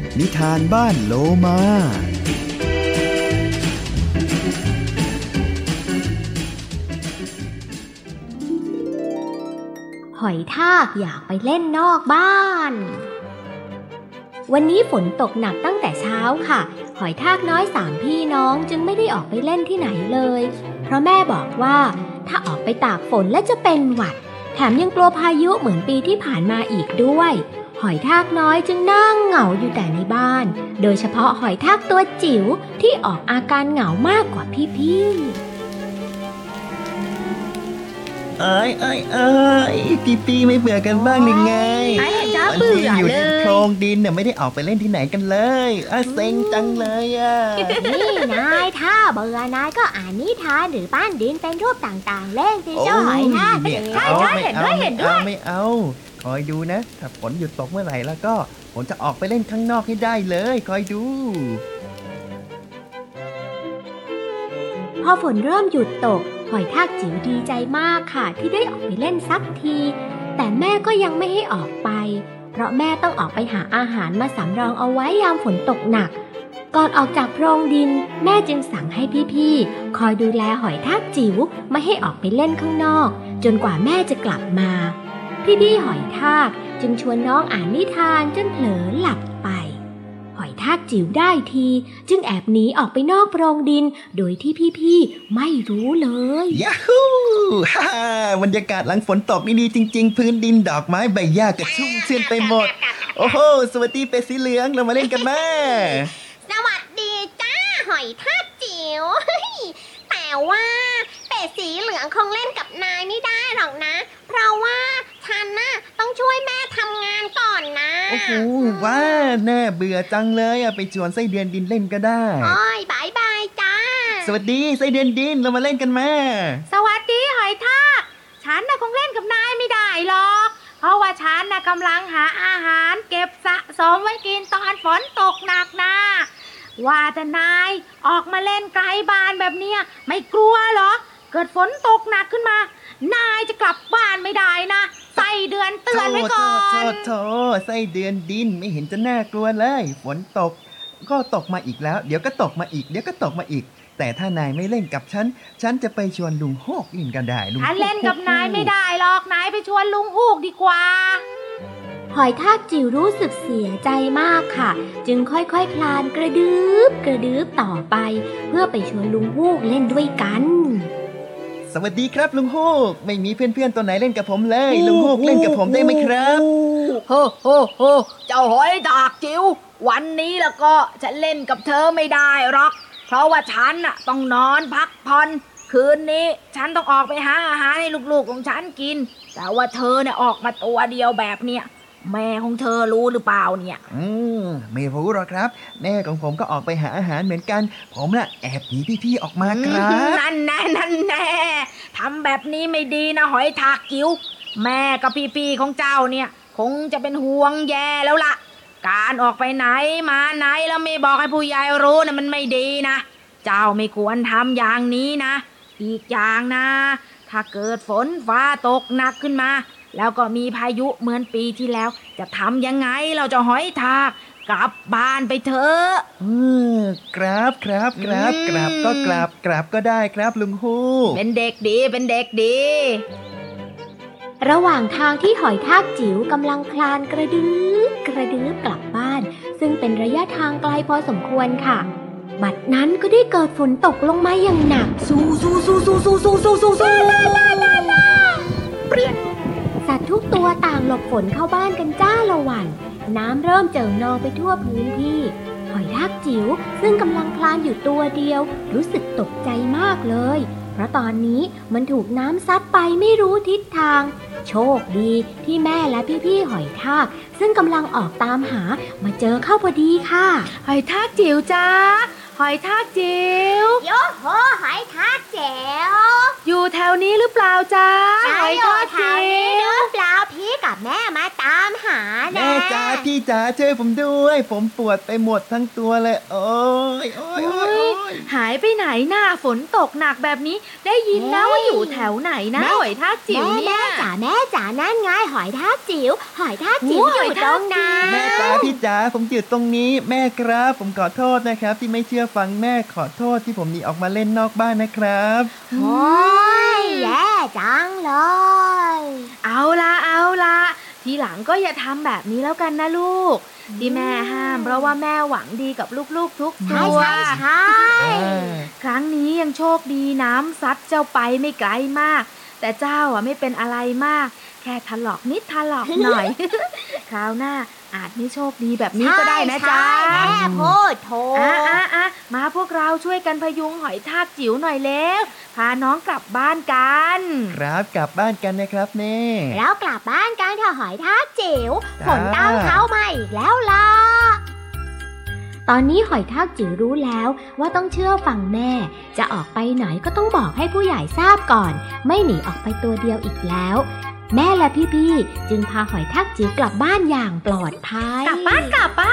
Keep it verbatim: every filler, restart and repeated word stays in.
นิทานบ้านโลมาหอยทากอยากไปเล่นนอกบ้านวันนี้ฝนตกหนักตั้งแต่เช้าค่ะหอยทากน้อยสามพี่น้องจึงไม่ได้ออกไปเล่นที่ไหนเลยเพราะแม่บอกว่าถ้าออกไปตากฝนแล้วจะเป็นหวัดแถมยังกลัวพายุเหมือนปีที่ผ่านมาอีกด้วยหอยทากน้อยจึงนั่งเหงาอยู่แต่ในบ้านโดยเฉพาะหอยทากตัวจิ๋วที่ออกอาการเหงามากกว่าพี่ๆเอ้ยเอ้ยเอ้ยปีปีไม่เบื่อกันบ้างหรือไงไอ้จ้าเบื่อเลยอยู่ในโพรงดินเนี่ยไม่ได้ออกไปเล่นที่ไหนกันเลยอ่ะเซ็งจังเลยอ่ะนี่นายถ้าเบื่อนายก็อ่านนิทานหรือปั้นดินเป็นรูปต่างๆเล่นสิเจ้าหอยทากใช่ใช่เห็นด้วยเห็นด้วยไม่เอาคอยดูนะถ้าฝนหยุดตกเมื่อไหร่แล้วก็ฝนจะออกไปเล่นข้างนอกให้ได้เลยคอยดูพอฝนเริ่มหยุดตกหอยทากจิ๋วดีใจมากค่ะที่ได้ออกไปเล่นสักทีแต่แม่ก็ยังไม่ให้ออกไปเพราะแม่ต้องออกไปหาอาหารมาสำรองเอาไว้ยามฝนตกหนักก่อนออกจากโพรงดินแม่จึงสั่งให้พี่ๆคอยดูแลหอยทากจิ๋วไม่ให้ออกไปเล่นข้างนอกจนกว่าแม่จะกลับมาพี่ๆหอยทากจึงชวนน้องอ่านนิทานจนเผลอหลับไปหอยทากจิ๋วได้ทีจึงแอบหนีออกไปนอกโพรงดินโดยที่พี่ๆไม่รู้เลยยาฮูฮ่าบรรยากาศหลังฝนตกนี่ดีจริงๆพื้นดินดอกไม้ใบหญ้ากระชุ่มชื่นไปหมดโอ้โหสวัสดีเป็ดสีเหลืองเรามาเล่นกันแม่สวัสดีจ้าหอยทากจิ๋วแต่ว่าเป็ดสีเหลืองคงเล่นกับนายไม่ได้หรอกนะเพราะว่าฉันน่ะต้องช่วยแม่ทำงานก่อนนะโอ้โหว้าแน่เบื่อจังเลยอะไปชวนไส้เดือนดินเล่นก็ได้โอ้ยบายบายจ้าสวัสดีไส้เดือนดินเรามาเล่นกันแม่สวัสดีหอยทากฉันน่ะคงเล่นกับนายไม่ได้หรอกเพราะว่าฉันน่ะกำลังหาอาหารเก็บสะสมไว้กินตอนฝนตกหนักนะว่าแต่นายออกมาเล่นไกลบ้านแบบเนี้ยไม่กลัวเหรอเกิดฝนตกหนักขึ้นมานายจะกลับบ้านไม่ได้นะไส้เดือนเตือนไว้ก่อนโธ่โธ่ไส้เดือนดินไม่เห็นจะน่ากลัวเลยฝนตกก็ตกมาอีกแล้วเดี๋ยวก็ตกมาอีกเดี๋ยวก็ตกมาอีกแต่ถ้านายไม่เล่นกับฉันฉันจะไปชวนลุงฮูกเล่นกันได้ลุงฉันเล่นกับนายไม่ได้หรอกนายไปชวนลุงฮูกดีกว่าหอยทากจิ๋วรู้สึกเสียใจมากค่ะจึงค่อยๆ ค, คลานกระดึบกระดึบต่อไปเพื่อไปชวนลุงฮูกเล่นด้วยกันสวัสดีครับลุงฮูกไม่มีเพื่อนๆตัวไหนเล่นกับผมเลยลุงฮูกเล่นกับผมได้ไหมครับโฮ้โฮ้โฮ้เจ้าหอยทากจิ๋ววันนี้แล้วก็ฉันเล่นกับเธอไม่ได้หรอกเพราะว่าฉันน่ะต้องนอนพักผ่อนคืนนี้ฉันต้องออกไปหาอาหารให้ลูกๆของฉันกินแต่ว่าเธอเนี่ยออกมาตัวเดียวแบบเนี้ยแม่ของเธอรู้หรือเปล่าเนี่ยอืมไม่รู้หรอกครับแม่ของผมก็ออกไปหาอาหารเหมือนกันผมน่ะแอบหนีพี่ๆออกมาครับนั่นแน่นั่นแน่ทำแบบนี้ไม่ดีนะหอยทากจิ๋วแม่กับพี่ๆของเจ้าเนี่ยคงจะเป็นห่วงแย่แล้วล่ะการออกไปไหนมาไหนแล้วไม่บอกให้ผู้ใหญ่รู้นะมันไม่ดีนะเจ้าไม่ควรทำอย่างนี้นะอีกอย่างนะถ้าเกิดฝนฟ้าตกหนักขึ้นมาแล้วก็มีพายุเหมือนปีที่แล้วจะทำยังไงเราจะหอยทากกลับบ้านไปเถอะอืมครับครับครับกลับก็กลับกลับก็ได้ครับลุงฮูกเป็นเด็กดีเป็นเด็กดีระหว่างทางที่หอยทากจิ๋วกำลังคลานกระดึ๊บกระดึ๊บกลับบ้านซึ่งเป็นระยะทางไกลพอสมควรค่ะบัดนั้นก็ได้เกิดฝนตกลงมาอย่างหนักสู้สู้สู้สู้สู้สู้สู้สู้สู้เปรี้ยสัตว์ทุกตัวต่างหลบฝนเข้าบ้านกันจ้าละวันน้ำเริ่มเจิ่งนองไปทั่วพื้นที่หอยทากจิ๋วซึ่งกำลังคลานอยู่ตัวเดียวรู้สึกตกใจมากเลยเพราะตอนนี้มันถูกน้ำซัดไปไม่รู้ทิศทางโชคดีที่แม่และพี่ๆหอยทากซึ่งกำลังออกตามหามาเจอเข้าพอดีค่ะหอยทากจิ๋วจ้าหอยทากจิ๋วโยโหหอยทากเจ๋วอยู่แถวนี้หรือเปล่าจ้าหอยทากจิ๋วหรือเปล่าพี่กับกับแม่มาตามหานะแม่จ๋าพี่จ๋าช่วยผมด้วย ผมปวดไปหมดทั้งตัวเลยโอ้ยโอ้ยโอ้ยโอ้ยหายไปไหนหน้าฝนตกหนักแบบนี้ได้ยินนะว่าอยู่แถวไหนนะหอยทากจิ๋วแม่เนี่ยแม่จ๋าแม่จ๋านั่นไงหอยทากจิ๋วหอยทากจิ๋วโอ้ยอยู่ตรงนั้นแม่จ๋าพี่จ๋าผมอยู่ตรงนี้แม่ครับ ผมขอโทษนะครับ ที่ไม่เชื่อฟังแม่ขอโทษที่ผมหนีออกมาเล่นนอกบ้านนะครับโอ้ยแย่จังเลยเอาละเอาละทีหลังก็อย่าทำแบบนี้แล้วกันนะลูกที่แม่ห้ามเพราะว่าแม่หวังดีกับลูกๆทุกตัใช่วใช่ใช่ครั้งนี้ยังโชคดีน้ำซัดเจ้าไปไม่ไกลมาก แต่เจ้าอ่ะไม่เป็นอะไรมาก แค่ถลอกนิดถลอกหน่อย คราวหน้าอาจไม่โชคดีแบบนี้ก็ได้นะจ๊ะใช่แม่พูดถูกอ่ะอ่ะอ่ะมาพวกเราช่วยกันพยุงหอยทากจิ๋วหน่อยเร็วพาน้องกลับบ้านกันครับกลับบ้านกันนะครับแม่แล้วกลับบ้านกันเถอะหอยทากจิ๋วจ้าฝนตั้งเข้ามาอีกแล้วล่ะตอนนี้หอยทากจิ๋วรู้แล้วว่าต้องเชื่อฟังแม่ จะออกไปไหนก็ต้องบอกให้ผู้ใหญ่ทราบก่อน ไม่หนีออกไปตัวเดียวอีกแล้ว แม่และพี่ๆจึงพาหอยทากจิ๋วกลับบ้านอย่างปลอดภัยกลับบ้านกลับบ้